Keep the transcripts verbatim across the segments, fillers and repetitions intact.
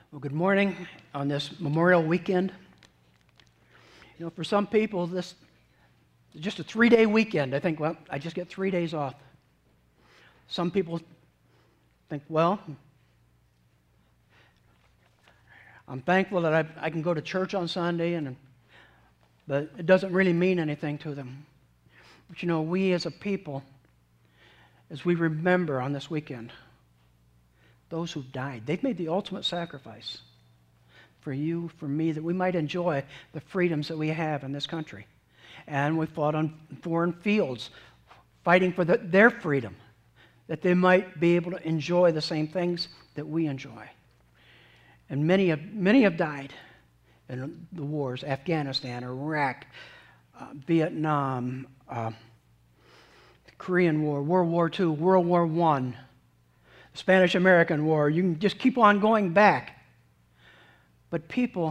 Well, good morning on this Memorial weekend. You know, for some people, this is just a three-day weekend. I think, well, I just get three days off. Some people think, well, I'm thankful that I, I can go to church on Sunday, and but it doesn't really mean anything to them. But you know, we as a people, as we remember on this weekend, those who've died, they've made the ultimate sacrifice for you, for me, that we might enjoy the freedoms that we have in this country. And we fought on foreign fields, fighting for the, their freedom, that they might be able to enjoy the same things that we enjoy. And many have, many have died in the wars, Afghanistan, Iraq, uh, Vietnam, uh, the Korean War, World War Two, World War One, the Spanish-American War. You can just keep on going back. But people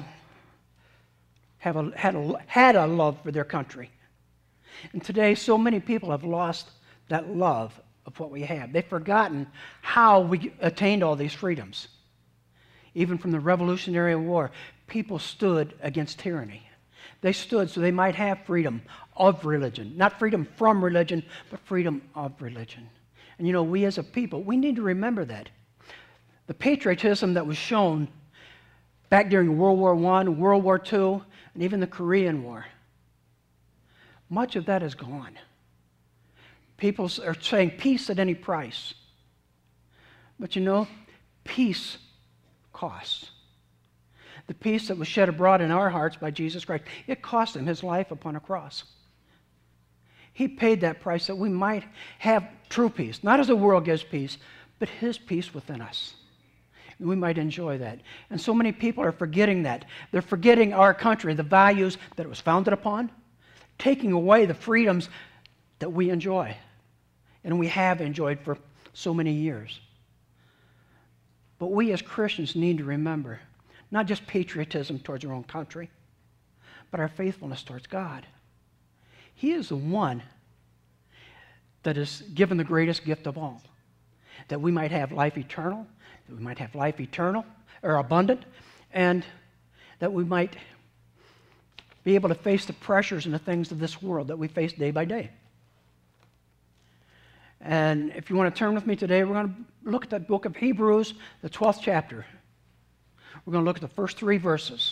have a, had, a, had a love for their country. And today, so many people have lost that love of what we have. They've forgotten how we attained all these freedoms. Even from the Revolutionary War, people stood against tyranny. They stood so they might have freedom of religion. Not freedom from religion, but freedom of religion. And you know, we as a people, we need to remember that. The patriotism that was shown back during World War One, World War Two, and even the Korean War, much of that is gone. People are saying peace at any price. But you know, peace costs. The peace that was shed abroad in our hearts by Jesus Christ, it cost him his life upon a cross. He paid that price that we might have true peace, not as the world gives peace, but his peace within us. And we might enjoy that. And so many people are forgetting that. They're forgetting our country, the values that it was founded upon, taking away the freedoms that we enjoy and we have enjoyed for so many years. But we as Christians need to remember not just patriotism towards our own country, but our faithfulness towards God. He is the one that is given the greatest gift of all, that we might have life eternal, that we might have life eternal or abundant, and that we might be able to face the pressures and the things of this world that we face day by day. And if you want to turn with me today, we're going to look at the book of Hebrews, the twelfth chapter. We're going to look at the first three verses.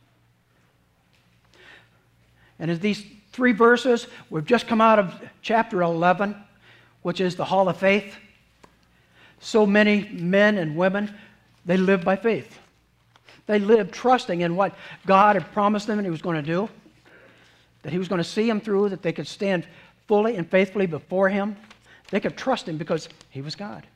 And as these three verses, we've just come out of chapter eleven, which is the Hall of Faith. So many men and women, they live by faith. They live trusting in what God had promised them and he was going to do, that he was going to see them through, that they could stand fully and faithfully before him. They could trust him because he was God.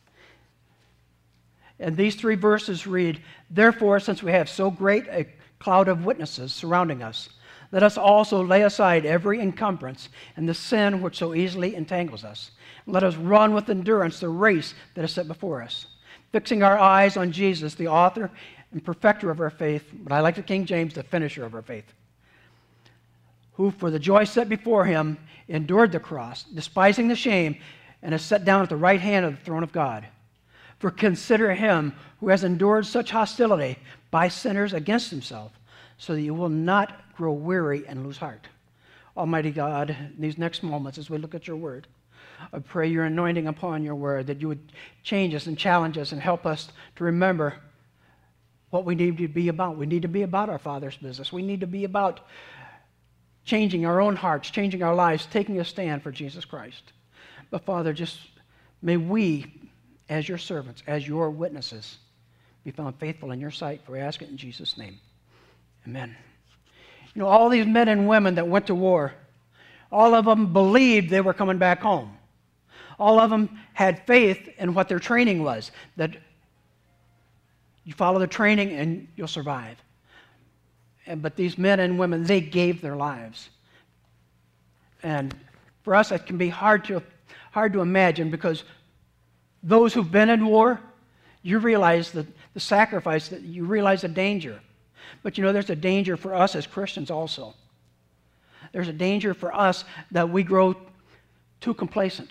And these three verses read, "Therefore, since we have so great a cloud of witnesses surrounding us, let us also lay aside every encumbrance and the sin which so easily entangles us. Let us run with endurance the race that is set before us, fixing our eyes on Jesus, the author and perfecter of our faith," but I like the King James, the finisher of our faith, "who for the joy set before him endured the cross, despising the shame, and is set down at the right hand of the throne of God. For consider him who has endured such hostility by sinners against himself, so that you will not grow weary and lose heart." Almighty God, in these next moments as we look at your word, I pray your anointing upon your word, that you would change us and challenge us and help us to remember what we need to be about. We need to be about our Father's business. We need to be about changing our own hearts, changing our lives, taking a stand for Jesus Christ. But Father, just may we, as your servants, as your witnesses, be found faithful in your sight, for we ask it in Jesus' name. Amen. You know, all these men and women that went to war, all of them believed they were coming back home. All of them had faith in what their training was, that you follow the training and you'll survive. And, but these men and women, they gave their lives. And for us, it can be hard to, hard to imagine, because those who've been in war, you realize the, the sacrifice, that you realize the danger. But you know, there's a danger for us as Christians also. There's a danger for us that we grow too complacent.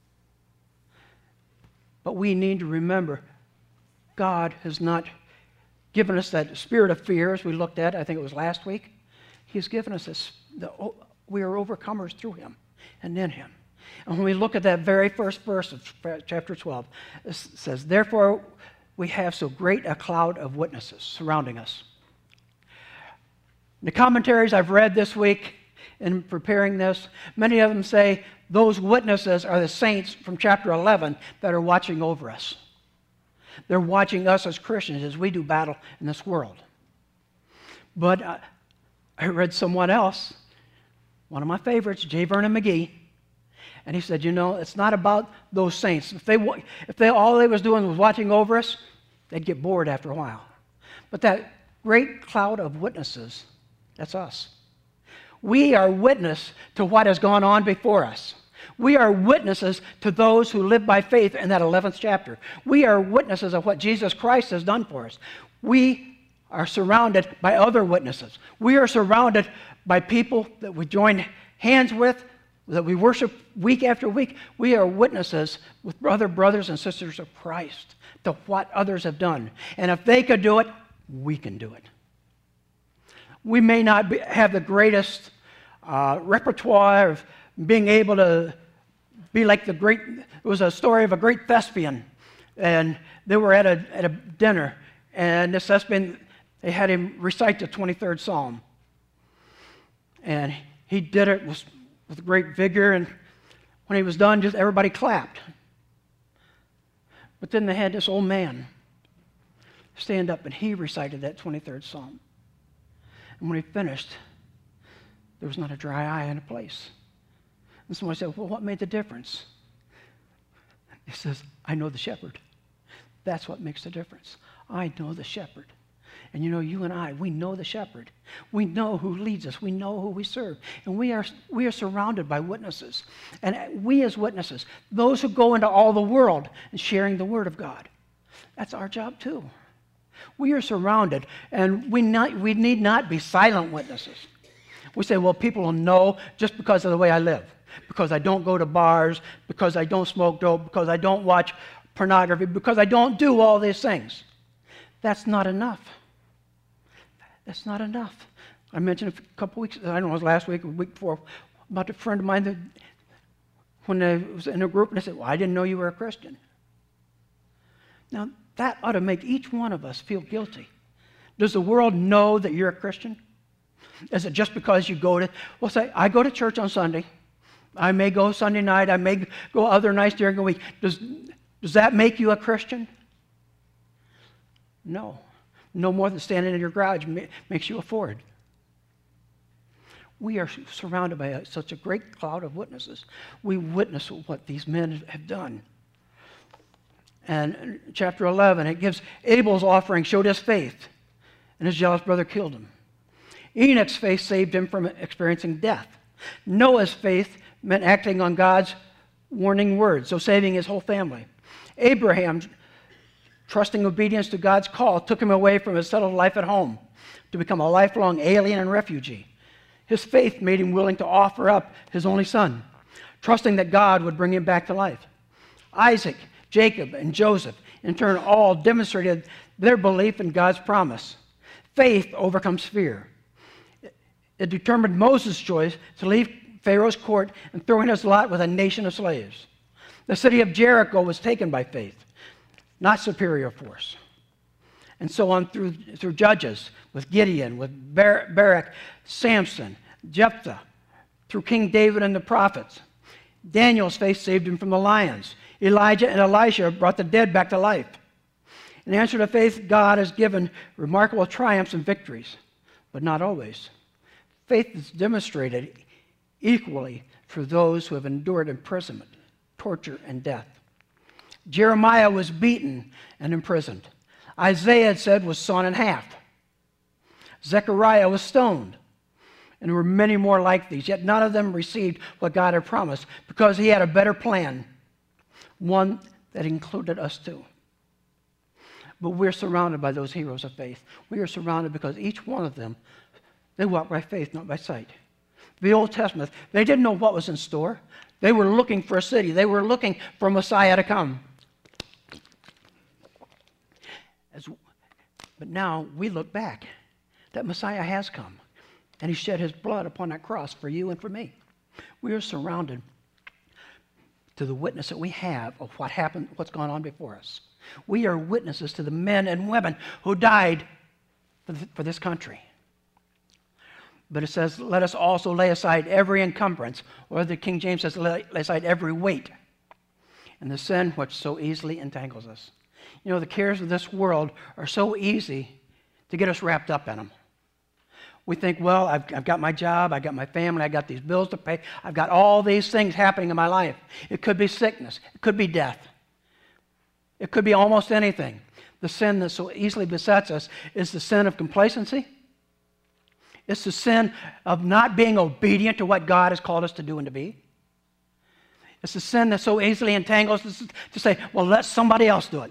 But we need to remember God has not given us that spirit of fear, as we looked at, I think it was last week. He's given us this, the, we are overcomers through him and in him. And when we look at that very first verse of chapter twelve, it says, therefore we have so great a cloud of witnesses surrounding us. The commentaries I've read this week in preparing this, many of them say those witnesses are the saints from chapter eleven that are watching over us. They're watching us as Christians as we do battle in this world. But uh, I read someone else, one of my favorites, J. Vernon McGee, and he said, you know, it's not about those saints. If they, if they all they was doing was watching over us, they'd get bored after a while. But that great cloud of witnesses, that's us. We are witness to what has gone on before us. We are witnesses to those who live by faith in that eleventh chapter. We are witnesses of what Jesus Christ has done for us. We are surrounded by other witnesses. We are surrounded by people that we join hands with, that we worship week after week. We are witnesses with other brothers and sisters of Christ to what others have done. And if they could do it, we can do it. We may not be, have the greatest uh, repertoire of being able to be like the great, it was a story of a great thespian, and they were at a, at a dinner, and this thespian, they had him recite the twenty-third Psalm. And he did it with, with great vigor, and when he was done, just everybody clapped. But then they had this old man stand up, and he recited that twenty-third Psalm. And when he finished, there was not a dry eye in a place. And someone said, well, what made the difference? He says, I know the shepherd. That's what makes the difference. I know the shepherd. And you know, you and I, we know the shepherd. We know who leads us. We know who we serve. And we are, we are surrounded by witnesses. And we as witnesses, those who go into all the world and sharing the word of God, that's our job too. We are surrounded, and we, not, we need not be silent witnesses. We say, well, people will know just because of the way I live, because I don't go to bars, because I don't smoke dope, because I don't watch pornography, because I don't do all these things. That's not enough. That's not enough. I mentioned a couple weeks, I don't know, it was last week or the week before, about a friend of mine that when I was in a group, and they said, well, I didn't know you were a Christian. Now, that ought to make each one of us feel guilty. Does the world know that you're a Christian? Is it just because you go to, well, say, I go to church on Sunday. I may go Sunday night. I may go other nights during the week. Does, does that make you a Christian? No. No more than standing in your garage makes you a Ford. We are surrounded by a, such a great cloud of witnesses. We witness what these men have done. And in chapter eleven, it gives Abel's offering showed his faith, and his jealous brother killed him. Enoch's faith saved him from experiencing death. Noah's faith meant acting on God's warning words, so saving his whole family. Abraham, trusting obedience to God's call, took him away from his settled life at home to become a lifelong alien and refugee. His faith made him willing to offer up his only son, trusting that God would bring him back to life. Isaac, Jacob, and Joseph, in turn, all demonstrated their belief in God's promise. Faith overcomes fear. It determined Moses' choice to leave Pharaoh's court and throw in his lot with a nation of slaves. The city of Jericho was taken by faith, not superior force. And so on through, through Judges, with Gideon, with Bar- Barak, Samson, Jephthah, through King David and the prophets. Daniel's faith saved him from the lions. Elijah and Elisha brought the dead back to life. In answer to faith, God has given remarkable triumphs and victories, but not always. Faith is demonstrated equally through those who have endured imprisonment, torture, and death. Jeremiah was beaten and imprisoned. Isaiah, it said, was sawn in half. Zechariah was stoned. And there were many more like these, yet none of them received what God had promised because he had a better plan, one that included us too. But we're surrounded by those heroes of faith. We are surrounded because each one of them, they walked by faith, not by sight. The Old Testament, they didn't know what was in store. They were looking for a city. They were looking for Messiah to come. As, But now we look back. That Messiah has come, and he shed his blood upon that cross for you and for me. We are surrounded to the witness that we have of what happened, what's gone on before us. We are witnesses to the men and women who died for, th- for this country. But it says, let us also lay aside every encumbrance, or the King James says, lay, lay aside every weight, and the sin which so easily entangles us. You know, the cares of this world are so easy to get us wrapped up in them. We think, well, I've, I've got my job, I've got my family, I've got these bills to pay, I've got all these things happening in my life. It could be sickness, it could be death, it could be almost anything. The sin that so easily besets us is the sin of complacency. It's the sin of not being obedient to what God has called us to do and to be. It's the sin that so easily entangles us to say, well, let somebody else do it.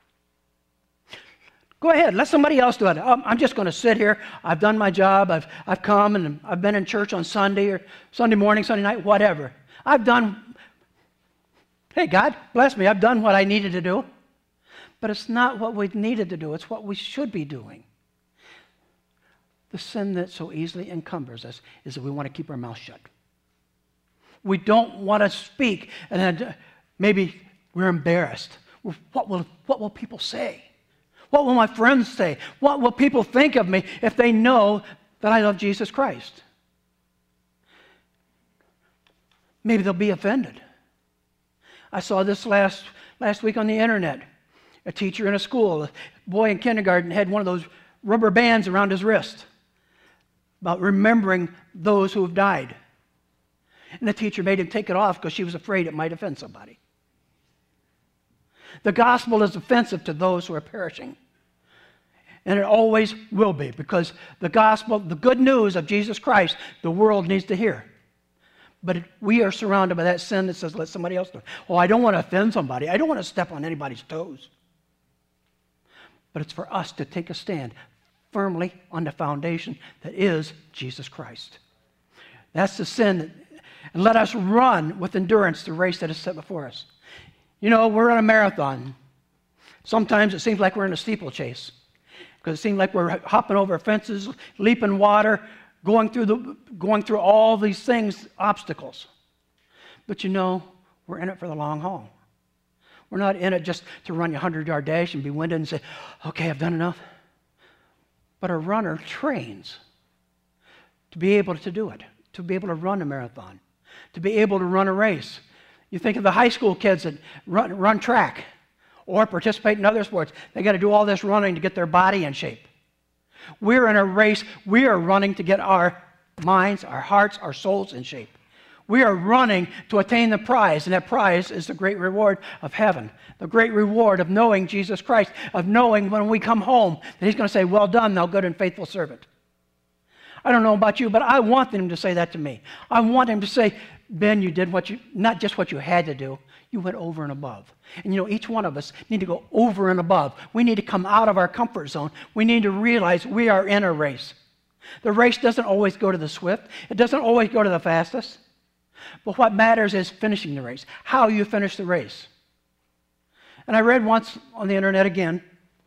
Go ahead, let somebody else do it. I'm just going to sit here. I've done my job. I've, I've come and I've been in church on Sunday or Sunday morning, Sunday night, whatever. I've done, hey, God, bless me. I've done what I needed to do. But it's not what we needed to do. It's what we should be doing. The sin that so easily encumbers us is that we want to keep our mouth shut. We don't want to speak, and then maybe we're embarrassed. What will, what will people say? What will my friends say? What will people think of me if they know that I love Jesus Christ? Maybe they'll be offended. I saw this last, last week on the internet. A teacher in a school, a boy in kindergarten had one of those rubber bands around his wrist about remembering those who have died. And the teacher made him take it off because she was afraid it might offend somebody. The gospel is offensive to those who are perishing. And it always will be, because the gospel, the good news of Jesus Christ, the world needs to hear. But we are surrounded by that sin that says, let somebody else do it. Oh, I don't want to offend somebody. I don't want to step on anybody's toes. But it's for us to take a stand firmly on the foundation that is Jesus Christ. That's the sin. That, and let us run with endurance the race that is set before us. You know, we're in a marathon. Sometimes it seems like we're in a steeplechase, because it seems like we're hopping over fences, leaping water, going through the going through all these things, obstacles. But you know, we're in it for the long haul. We're not in it just to run your hundred-yard dash and be winded and say, okay, I've done enough. But a runner trains to be able to do it, to be able to run a marathon, to be able to run a race. You think of the high school kids that run, run track or participate in other sports. They got to do all this running to get their body in shape. We're in a race. We are running to get our minds, our hearts, our souls in shape. We are running to attain the prize, and that prize is the great reward of heaven, the great reward of knowing Jesus Christ, of knowing when we come home that he's going to say, well done, thou good and faithful servant. I don't know about you, but I want him to say that to me. I want him to say, Ben, you did what you, not just what you had to do, you went over and above. And you know, each one of us need to go over and above. We need to come out of our comfort zone. We need to realize we are in a race. The race doesn't always go to the swift. It doesn't always go to the fastest. But what matters is finishing the race, how you finish the race. And I read once on the internet again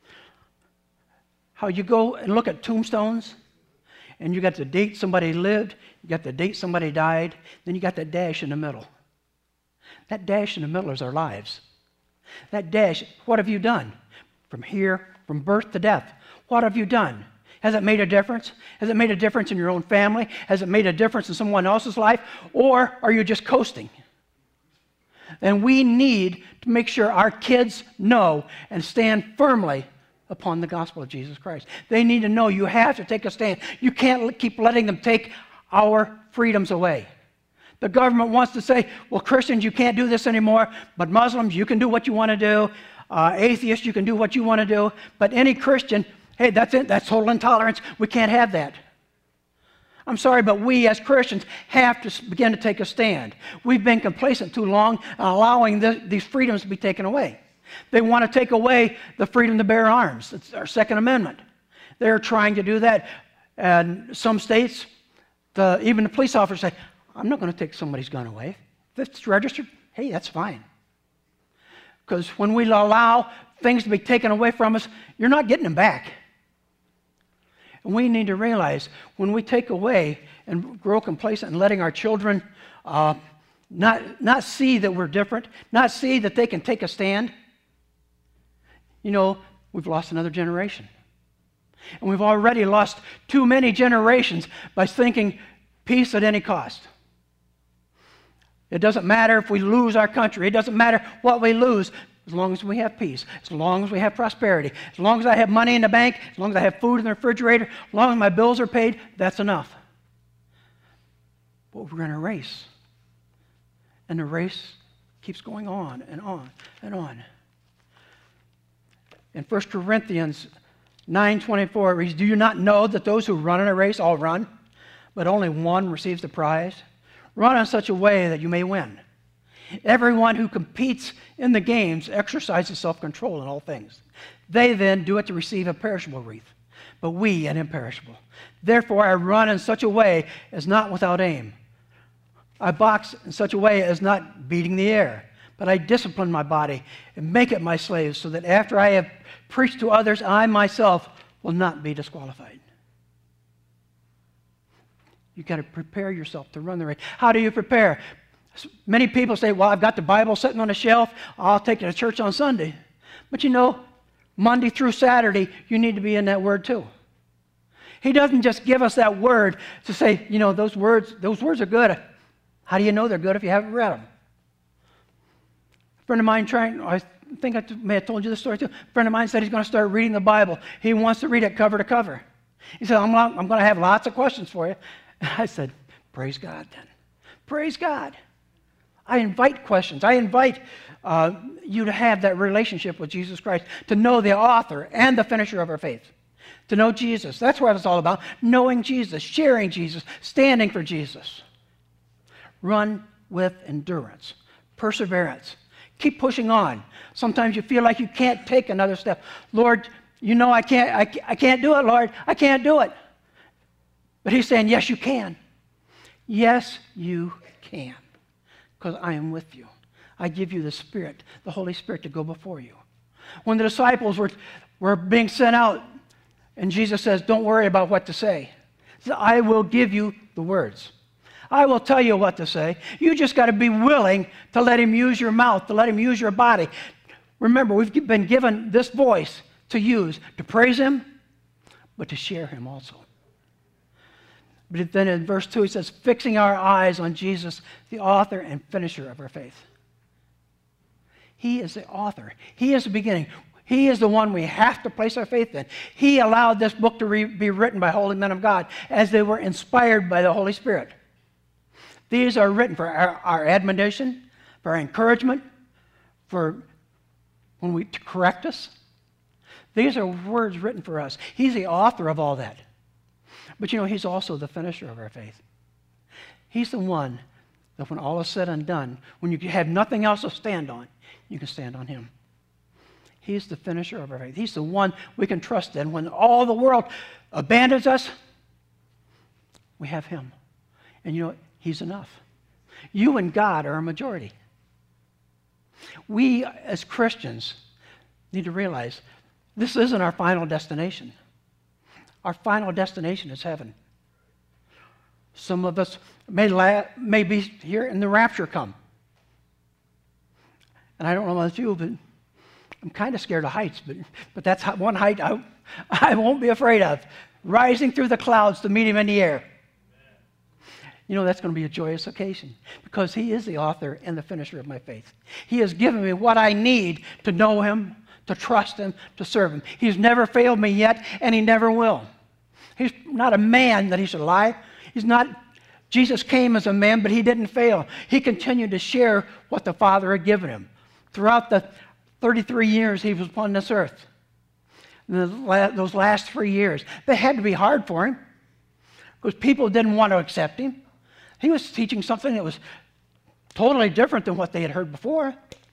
how you go and look at tombstones, and you got the date somebody lived, you got the date somebody died, then you got that dash in the middle. That dash in the middle is our lives. That dash, what have you done? From here, from birth to death, what have you done? Has it made a difference? Has it made a difference in your own family? Has it made a difference in someone else's life? Or are you just coasting? And we need to make sure our kids know and stand firmly upon the gospel of Jesus Christ. They need to know you have to take a stand. You can't keep letting them take our freedoms away. The government wants to say, well, Christians, you can't do this anymore, but Muslims, you can do what you want to do. Uh, atheists, you can do what you want to do. But any Christian, hey, that's it. That's total intolerance. We can't have that. I'm sorry, but we as Christians have to begin to take a stand. We've been complacent too long, allowing the, these freedoms to be taken away. They want to take away the freedom to bear arms. It's our Second Amendment. They're trying to do that. And some states, the, even the police officers say, I'm not going to take somebody's gun away. If it's registered, hey, that's fine. Because when we allow things to be taken away from us, you're not getting them back. And we need to realize when we take away and grow complacent and letting our children uh, not, not see that we're different, not see that they can take a stand, you know, we've lost another generation. And we've already lost too many generations by thinking peace at any cost. It doesn't matter if we lose our country. It doesn't matter what we lose as long as we have peace, as long as we have prosperity, as long as I have money in the bank, as long as I have food in the refrigerator, as long as my bills are paid, that's enough. But we're in a race. And the race keeps going on and on and on. In First Corinthians nine twenty-four, it reads, "Do you not know that those who run in a race all run, but only one receives the prize? Run in such a way that you may win. Everyone who competes in the games exercises self-control in all things. They then do it to receive a perishable wreath, but we an imperishable. Therefore I run in such a way as not without aim. I box in such a way as not beating the air, but I discipline my body and make it my slave, so that after I have preached to others, I myself will not be disqualified." You've got to prepare yourself to run the race. How do you prepare? Many people say, well, I've got the Bible sitting on a shelf. I'll take it to church on Sunday. But you know, Monday through Saturday, you need to be in that Word too. He doesn't just give us that Word to say, you know, those words, those words are good. How do you know they're good if you haven't read them? A friend of mine trying, I think I may have told you this story too. A friend of mine said he's going to start reading the Bible. He wants to read it cover to cover. He said, I'm, not, I'm going to have lots of questions for you. And I said, praise God then. Praise God. I invite questions. I invite uh, you to have that relationship with Jesus Christ, to know the author and the finisher of our faith, to know Jesus. That's what it's all about, knowing Jesus, sharing Jesus, standing for Jesus. Run with endurance, perseverance. Keep pushing on. Sometimes you feel like you can't take another step. Lord, you know I can't, I, I can't do it, Lord. I can't do it. But he's saying, yes, you can. Yes, you can. Because I am with you. I give you the Spirit, the Holy Spirit, to go before you. When the disciples were, were being sent out, and Jesus says, don't worry about what to say. He said, I will give you the words. I will tell you what to say. You just got to be willing to let him use your mouth, to let him use your body. Remember, we've been given this voice to use, to praise him, but to share him also. But then in verse two, he says, fixing our eyes on Jesus, the author and finisher of our faith. He is the author. He is the beginning. He is the one we have to place our faith in. He allowed this book to re- be written by holy men of God as they were inspired by the Holy Spirit. These are written for our, our admonition, for our encouragement, for when we to correct us. These are words written for us. He's the author of all that. But you know, he's also the finisher of our faith. He's the one that when all is said and done, when you have nothing else to stand on, you can stand on him. He's the finisher of our faith. He's the one we can trust in. When all the world abandons us, we have him. And you know, he's enough. You and God are a majority. We as Christians need to realize this isn't our final destination. Our final destination is heaven. Some of us may, la- may be here and the rapture come. And I don't know about you, but I'm kind of scared of heights. But, but that's one height I, I won't be afraid of. Rising through the clouds to meet him in the air. You know, that's going to be a joyous occasion because he is the author and the finisher of my faith. He has given me what I need to know him, to trust him, to serve him. He's never failed me yet, and he never will. He's not a man that he should lie. He's not, Jesus came as a man, but he didn't fail. He continued to share what the Father had given him. Throughout the thirty-three years he was upon this earth, those last three years, they had to be hard for him because people didn't want to accept him. He was teaching something that was totally different than what they had heard before.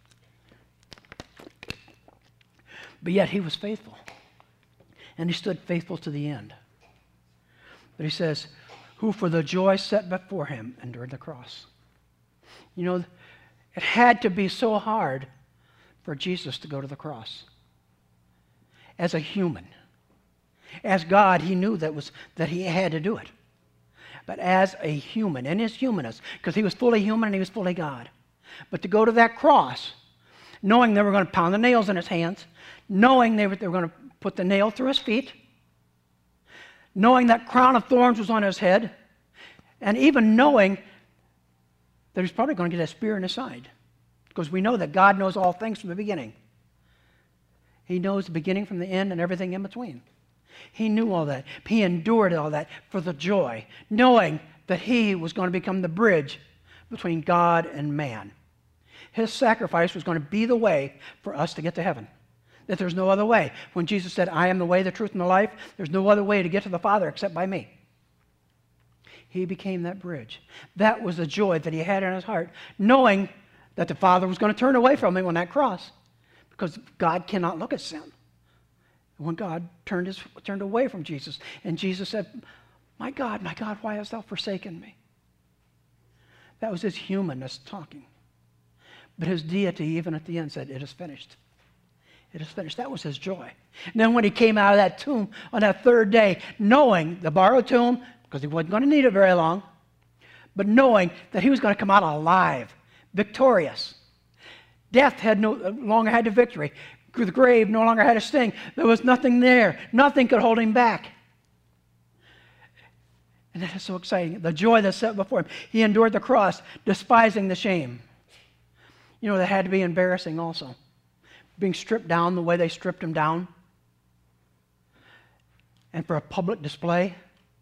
But yet he was faithful. And he stood faithful to the end. But he says, who for the joy set before him endured the cross. You know, it had to be so hard for Jesus to go to the cross. As a human. As God, he knew that, was, that he had to do it. But as a human, in his humanness, because he was fully human and he was fully God. But to go to that cross, knowing they were going to pound the nails in his hands, knowing they were, they were going to put the nail through his feet, knowing that crown of thorns was on his head, and even knowing that he's probably going to get a spear in his side. Because we know that God knows all things from the beginning. He knows the beginning from the end and everything in between. He knew all that. He endured all that for the joy, knowing that he was going to become the bridge between God and man. His sacrifice was going to be the way for us to get to heaven. That there's no other way. When Jesus said, I am the way, the truth, and the life, there's no other way to get to the Father except by me. He became that bridge. That was the joy that he had in his heart, knowing that the Father was going to turn away from him on that cross, because God cannot look at sin. When God turned, his, turned away from Jesus, and Jesus said, my God, my God, why hast thou forsaken me? That was his humanness talking. But his deity, even at the end, said, it is finished. It is finished. That was his joy. And then when he came out of that tomb on that third day, knowing the borrowed tomb, because he wasn't going to need it very long, but knowing that he was going to come out alive, victorious. Death had no longer had the victory. The grave no longer had a sting. There was nothing there. Nothing could hold him back. And that is so exciting. The joy that's set before him. He endured the cross, despising the shame. You know, that had to be embarrassing also. Being stripped down the way they stripped him down. And for a public display.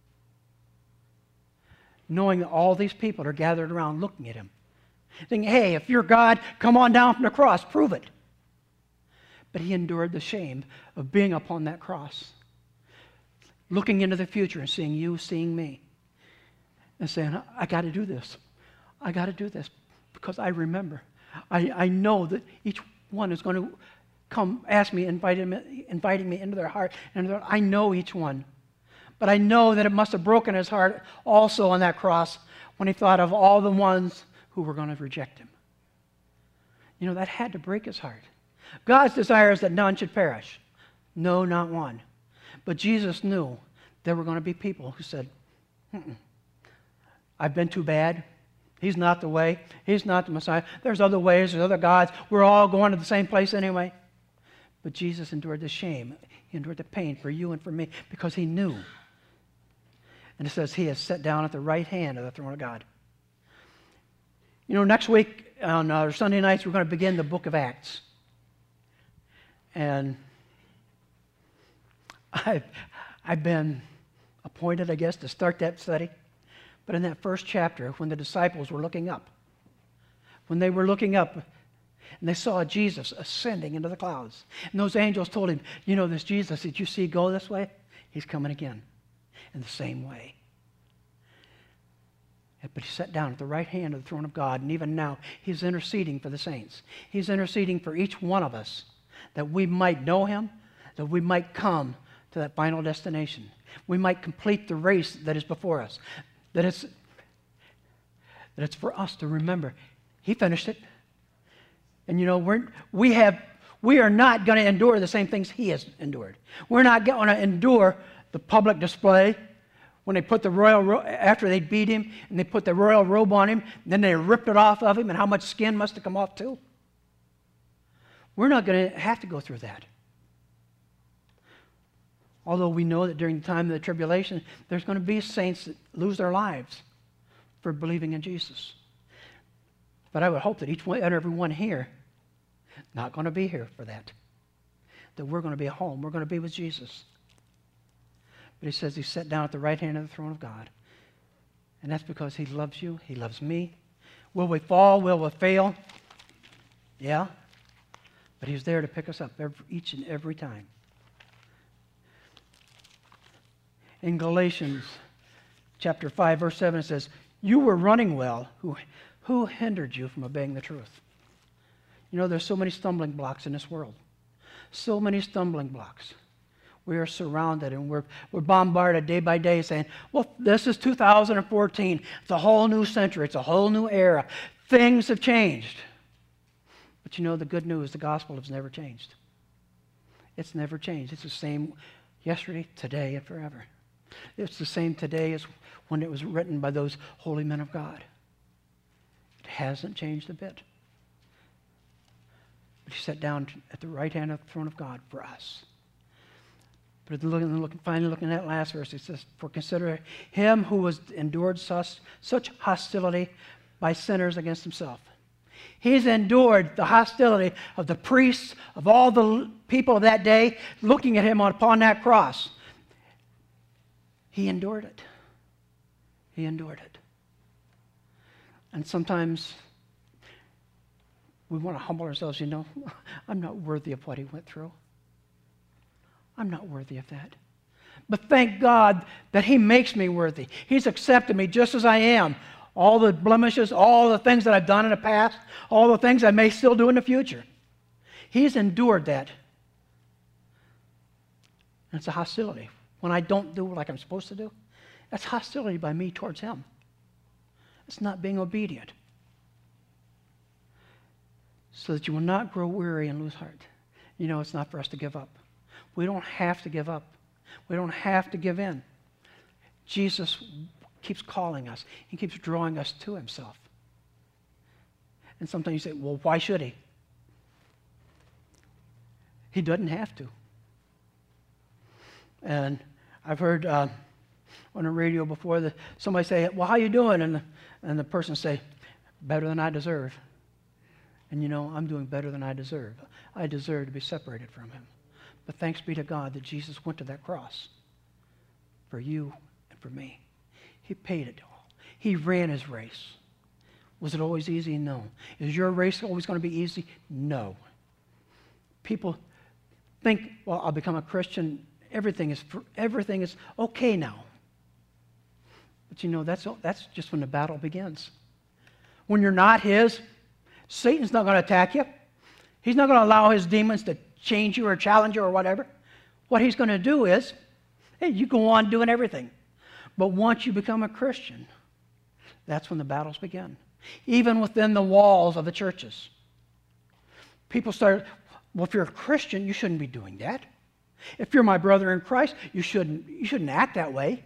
Knowing that all these people are gathered around looking at him. Thinking, hey, if you're God, come on down from the cross, prove it. But he endured the shame of being upon that cross. Looking into the future and seeing you, seeing me. And saying, I got to do this. I got to do this because I remember. I, I know that each one is going to come ask me, inviting me, inviting me into their heart. And I know each one. But I know that it must have broken his heart also on that cross when he thought of all the ones who were going to reject him. You know, that had to break his heart. God's desire is that none should perish. No, not one. But Jesus knew there were going to be people who said, Mm-mm. I've been too bad. He's not the way. He's not the Messiah. There's other ways. There's other gods. We're all going to the same place anyway. But Jesus endured the shame. He endured the pain for you and for me because he knew. And it says he has sat down at the right hand of the throne of God. You know, next week on uh, Sunday nights, we're going to begin the book of Acts. And I've, I've been appointed, I guess, to start that study. But in that first chapter, when the disciples were looking up, when they were looking up, and they saw Jesus ascending into the clouds, and those angels told him, you know, this Jesus that you see go this way, he's coming again in the same way. But he sat down at the right hand of the throne of God, and even now, he's interceding for the saints. He's interceding for each one of us, that we might know him, that we might come to that final destination. We might complete the race that is before us. That it's, that it's for us to remember. He finished it. And you know, we're, we, have, we are not going to endure the same things he has endured. We're not going to endure the public display when they put the royal, after they beat him, and they put the royal robe on him, then they ripped it off of him, and how much skin must have come off too. We're not going to have to go through that. Although we know that during the time of the tribulation, there's going to be saints that lose their lives for believing in Jesus. But I would hope that each one and every one here not going to be here for that. That we're going to be at home. We're going to be with Jesus. But he says he sat down at the right hand of the throne of God. And that's because he loves you. He loves me. Will we fall? Will we fail? Yeah. But he's there to pick us up every, each and every time. In Galatians chapter five, verse seven, it says, you were running well. Who, who hindered you from obeying the truth? You know, there's so many stumbling blocks in this world. So many stumbling blocks. We are surrounded and we're, we're bombarded day by day saying, well, this is two thousand fourteen. It's a whole new century. It's a whole new era. Things have changed. But you know, the good news, the gospel has never changed. It's never changed. It's the same yesterday, today, and forever. It's the same today as when it was written by those holy men of God. It hasn't changed a bit. But he sat down at the right hand of the throne of God for us. But looking, looking, finally looking at that last verse, it says, for consider him who was endured such, such hostility by sinners against himself. He's endured the hostility of the priests, of all the people of that day, looking at him upon that cross. He endured it. He endured it. And sometimes we want to humble ourselves, you know, I'm not worthy of what he went through. I'm not worthy of that. But thank God that he makes me worthy. He's accepted me just as I am. All the blemishes, all the things that I've done in the past, all the things I may still do in the future. He's endured that. And it's a hostility. When I don't do like I'm supposed to do, that's hostility by me towards him. It's not being obedient. So that you will not grow weary and lose heart. You know, it's not for us to give up. We don't have to give up. We don't have to give in. Jesus keeps calling us. He keeps drawing us to himself. And sometimes you say, well, why should he? He doesn't have to. And I've heard uh, on the radio before that somebody say, well, how you doing? And the, and the person say, better than I deserve. And you know, I'm doing better than I deserve. I deserve to be separated from him. But thanks be to God that Jesus went to that cross for you and for me. He paid it all. He ran his race. Was it always easy? No. Is your race always going to be easy? No. People think, well, I'll become a Christian. Everything is everything is okay now. But you know, that's that's just when the battle begins. When you're not his, Satan's not going to attack you. He's not going to allow his demons to change you or challenge you or whatever. What he's going to do is, hey, you go on doing everything. But once you become a Christian, that's when the battles begin. Even within the walls of the churches. People start, well, if you're a Christian, you shouldn't be doing that. If you're my brother in Christ, you shouldn't, you shouldn't act that way.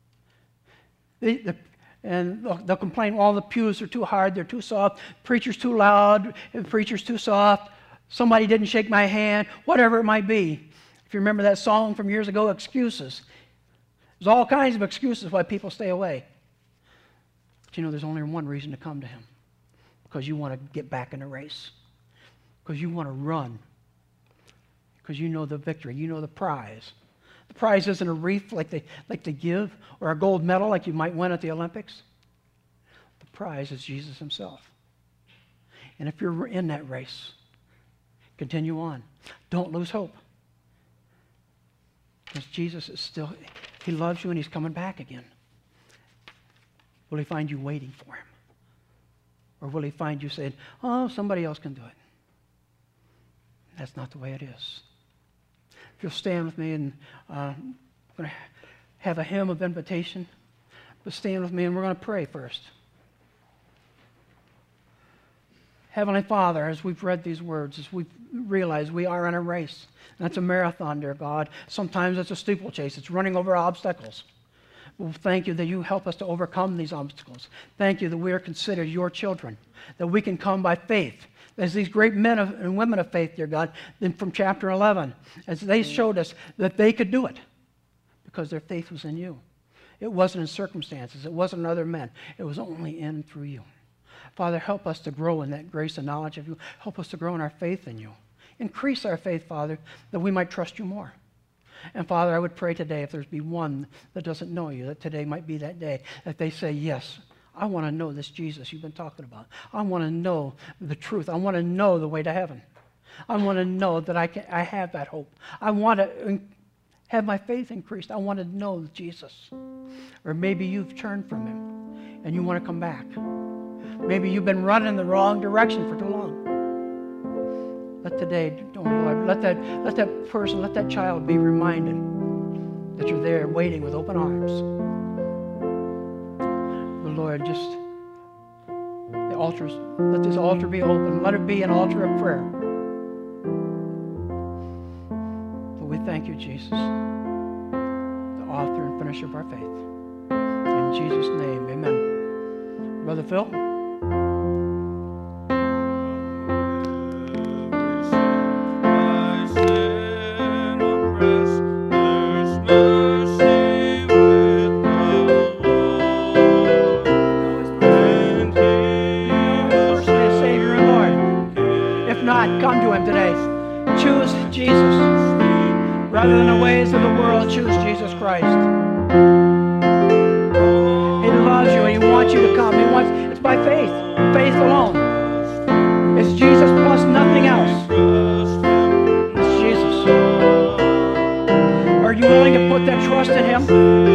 They, the, and they'll, they'll complain, all the pews are too hard, they're too soft, preacher's too loud, the preacher's too soft, somebody didn't shake my hand, whatever it might be. If you remember that song from years ago, Excuses. There's all kinds of excuses why people stay away. But you know, there's only one reason to come to him. Because you want to get back in the race. Because you want to run. Because you know the victory. You know the prize. The prize isn't a wreath like they, like they give, or a gold medal like you might win at the Olympics. The prize is Jesus himself. And if you're in that race, continue on. Don't lose hope. Because Jesus is still, he loves you and he's coming back again. Will he find you waiting for him? Or will he find you saying, oh, somebody else can do it? That's not the way it is. If you'll stand with me, and uh, I'm going to have a hymn of invitation, but stand with me and we're going to pray first. Heavenly Father, as we've read these words, as we've realized we are in a race, and that's a marathon, dear God. Sometimes it's a steeplechase. It's running over obstacles. Well, thank you that you help us to overcome these obstacles. Thank you that we are considered your children, that we can come by faith. As these great men of, and women of faith, dear God, then from chapter eleven, as they showed us that they could do it because their faith was in you. It wasn't in circumstances. It wasn't in other men. It was only in and through you. Father, help us to grow in that grace and knowledge of you. Help us to grow in our faith in you. Increase our faith, Father, that we might trust you more. And Father, I would pray today, if there's be one that doesn't know you, that today might be that day, that they say, yes, I want to know this Jesus you've been talking about. I want to know the truth. I want to know the way to heaven. I want to know that I, can, I have that hope. I want to have my faith increased. I want to know Jesus. Or maybe you've turned from him and you want to come back. Maybe you've been running in the wrong direction for too long. Let today, oh Lord, let that, let that person, let that child be reminded that you're there waiting with open arms. But Lord, just the altars, let this altar be open. Let it be an altar of prayer. But we thank you, Jesus. author and finisher of our faith. In Jesus' name, amen. Brother Phil? Come to him today. Choose Jesus. Rather than the ways of the world, choose Jesus Christ. He loves you and he wants you to come. He wants, it's by faith. Faith alone. It's Jesus plus nothing else. It's Jesus. Are you willing to put that trust in him?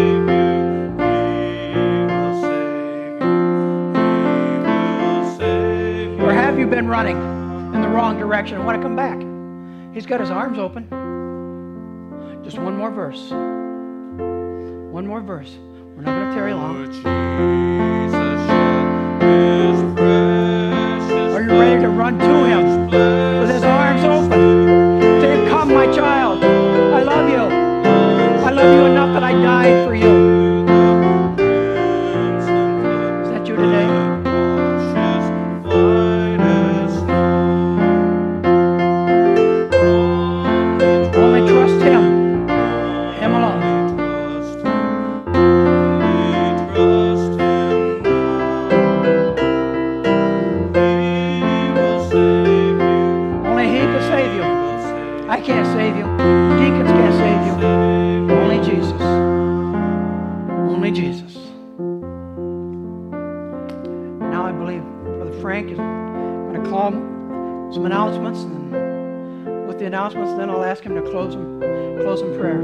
Or have you been running in the wrong direction and want to come back? He's got his arms open. Just one more verse. One more verse. We're not going to tarry long. Are you ready to run to him with his arms open? Say, come, my child. I love you. I love you enough that I died for you. Is that you today? I can't save you. Deacons can't save you. Only Jesus. Only Jesus. Now I believe Brother Frank is going to call some announcements, and with the announcements, then I'll ask him to close them, close in prayer.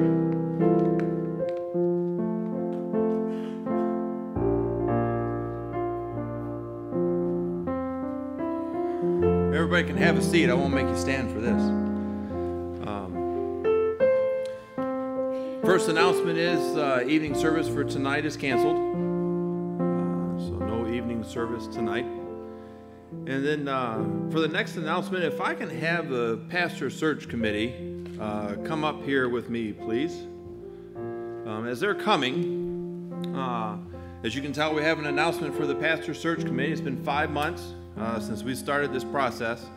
Everybody can have a seat. I won't make you stand for this. First announcement is uh, evening service for tonight is canceled. Uh, so no evening service tonight. And then uh, for the next announcement, if I can have the pastor search committee uh, come up here with me, please. Um, as they're coming, uh, as you can tell, we have an announcement for the pastor search committee. It's been five months uh, since we started this process.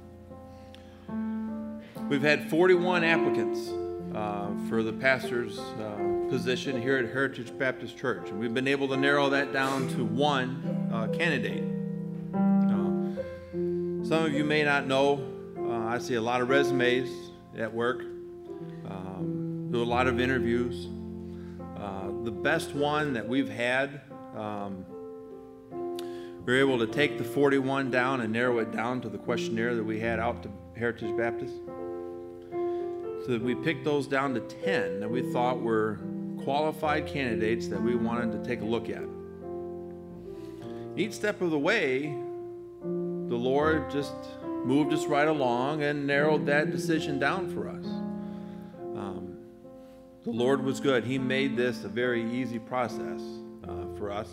We've had forty-one applicants Uh, for the pastor's uh, position here at Heritage Baptist Church. And we've been able to narrow that down to one uh, candidate. Uh, some of you may not know, uh, I see a lot of resumes at work, um, do a lot of interviews. Uh, the best one that we've had, um, we were able to take the forty-one down and narrow it down to the questionnaire that we had out to Heritage Baptist. So we picked those down to ten that we thought were qualified candidates that we wanted to take a look at. Each step of the way, the Lord just moved us right along and narrowed that decision down for us. Um, the Lord was good. He made this a very easy process uh, for us.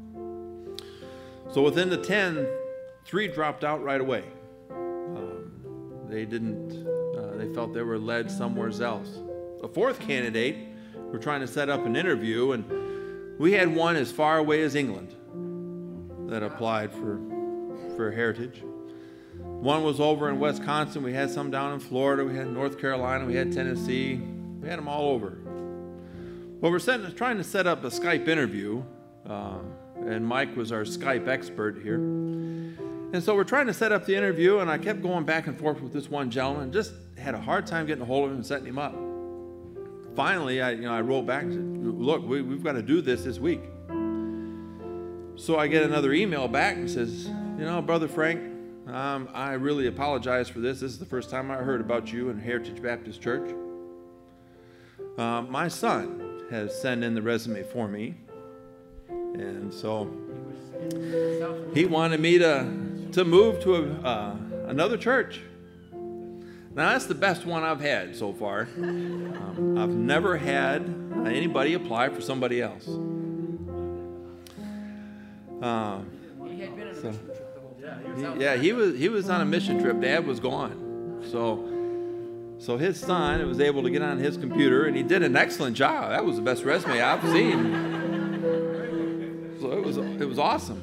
So within the ten, three dropped out right away. Um, they didn't... Uh, they felt they were led somewhere else. A fourth candidate, we're trying to set up an interview, and we had one as far away as England that applied for, for Heritage. One was over in Wisconsin. We had some down in Florida. We had North Carolina. We had Tennessee. We had them all over. Well, we're setting, trying to set up a Skype interview, uh, and Mike was our Skype expert here. And so we're trying to set up the interview, and I kept going back and forth with this one gentleman. Just had a hard time getting a hold of him and setting him up. Finally, I, you know, I wrote back and said, look, we, we've got to do this this week. So I get another email back and says, you know, Brother Frank, um, I really apologize for this. This is the first time I heard about you in Heritage Baptist Church. Uh, my son has sent in the resume for me. And so he wanted me to... to move to a, uh, another church. Now, that's the best one I've had so far. Um, I've never had anybody apply for somebody else. Um, so, he, yeah, he was he was on a mission trip. Dad was gone. So So his son was able to get on his computer, and he did an excellent job. That was the best resume I've seen. So it was, it was awesome.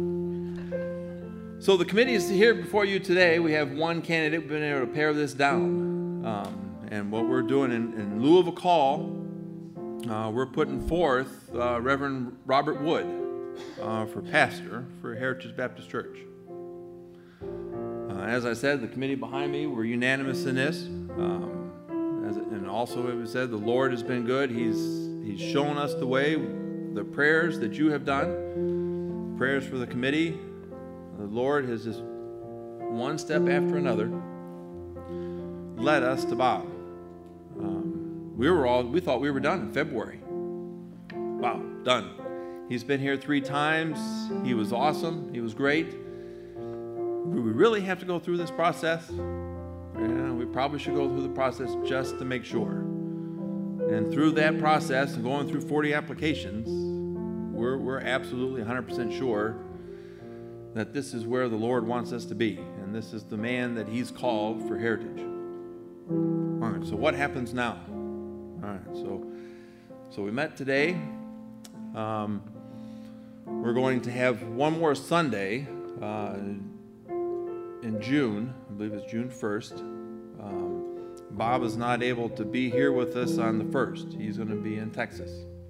So the committee is here before you today. We have one candidate. We've been able to pare this down. Um, and what we're doing in, in lieu of a call, uh, we're putting forth uh, Reverend Robert Wood uh, for pastor for Heritage Baptist Church. Uh, as I said, the committee behind me were unanimous in this. Um, as, and also it was said, the Lord has been good. He's, he's shown us the way. The prayers that you have done, prayers for the committee, the Lord has just one step after another led us to Bob. Um, we were all, we thought we were done in February. Wow, done. He's been here three times. He was awesome. He was great. Do we really have to go through this process? Yeah, we probably should go through the process just to make sure. And through that process and going through forty applications, we're, we're absolutely one hundred percent sure that this is where the Lord wants us to be. And this is the man that he's called for Heritage. All right, so what happens now? All right, so, so we met today. Um, we're going to have one more Sunday uh, in June. I believe it's June first. Um, Bob is not able to be here with us on the first. He's going to be in Texas.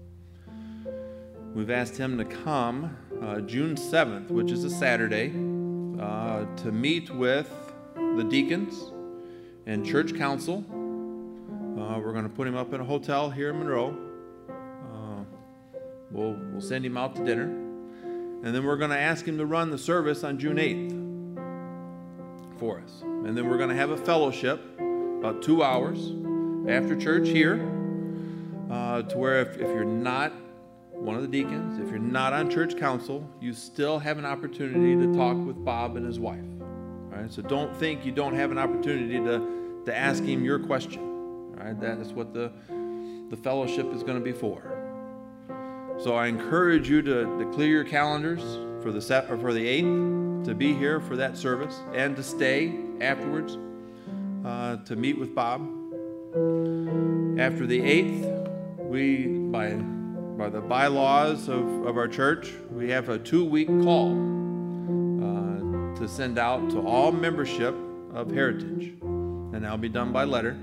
We've asked him to come uh, June seventh, which is a Saturday, uh, to meet with the deacons and church council. Uh, we're going to put him up in a hotel here in Monroe. Uh, we'll, we'll send him out to dinner. And then we're going to ask him to run the service on June eighth for us. And then we're going to have a fellowship, about two hours after church here, uh, to where if, if you're not one of the deacons, if you're not on church council, you still have an opportunity to talk with Bob and his wife. All right? So don't think you don't have an opportunity to, to ask him your question. All right? That is what the, the fellowship is going to be for. So I encourage you to, to clear your calendars for the set, or for the eighth, to be here for that service and to stay afterwards uh, to meet with Bob. After the eighth, we, by, by the bylaws of, of our church, we have a two-week call uh, to send out to all membership of Heritage. And that'll be done by letter.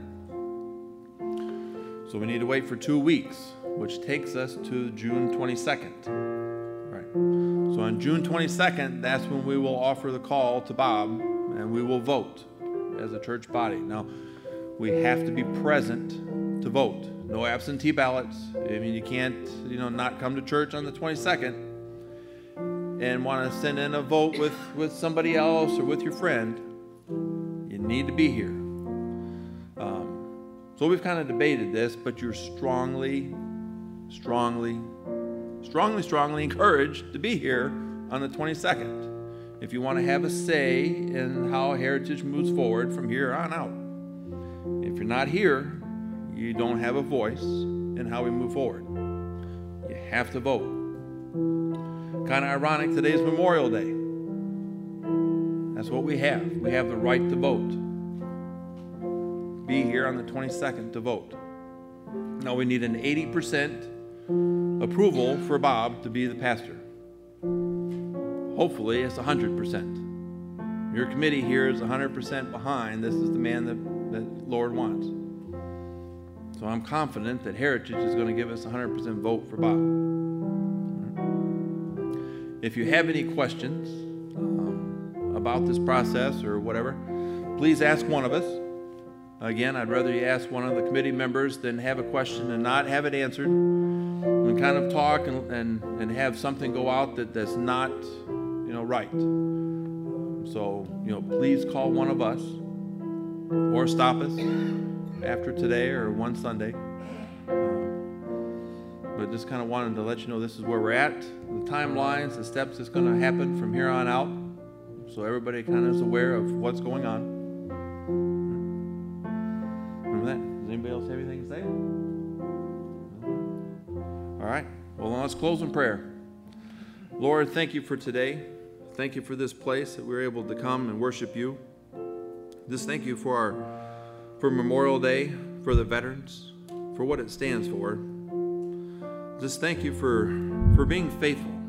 So we need to wait for two weeks, which takes us to June twenty-second. Right. So on June twenty-second, that's when we will offer the call to Bob, and we will vote as a church body. Now, we have to be present to vote. No absentee ballots. I mean, you can't, you know, not come to church on the twenty-second and want to send in a vote with, with somebody else or with your friend. You need to be here. Um, so we've kind of debated this, but you're strongly, strongly, strongly, strongly encouraged to be here on the twenty-second if you want to have a say in how Heritage moves forward from here on out. If you're not here, you don't have a voice in how we move forward. You have to vote. Kind of ironic, today is Memorial Day. That's what we have. We have the right to vote. Be here on the twenty-second to vote. Now we need an eighty percent approval for Bob to be the pastor. Hopefully it's one hundred percent. Your committee here is one hundred percent behind. This is the man that, that Lord wants. So I'm confident that Heritage is going to give us one hundred percent vote for Bob. If you have any questions um, about this process or whatever, please ask one of us. Again, I'd rather you ask one of the committee members than have a question and not have it answered. And kind of talk and, and, and have something go out that, that's not, you know, right. So, you know, please call one of us or stop us after today or one Sunday. Uh, but just kind of wanted to let you know this is where we're at, the timelines, the steps that's going to happen from here on out, so everybody kind of is aware of what's going on. Remember that? Does anybody else have anything to say? All right. Well, then let's close in prayer. Lord, thank you for today. Thank you for this place that we're able to come and worship you. Just thank you for our for Memorial Day, for the veterans, for what it stands for. Just thank you for, for being faithful.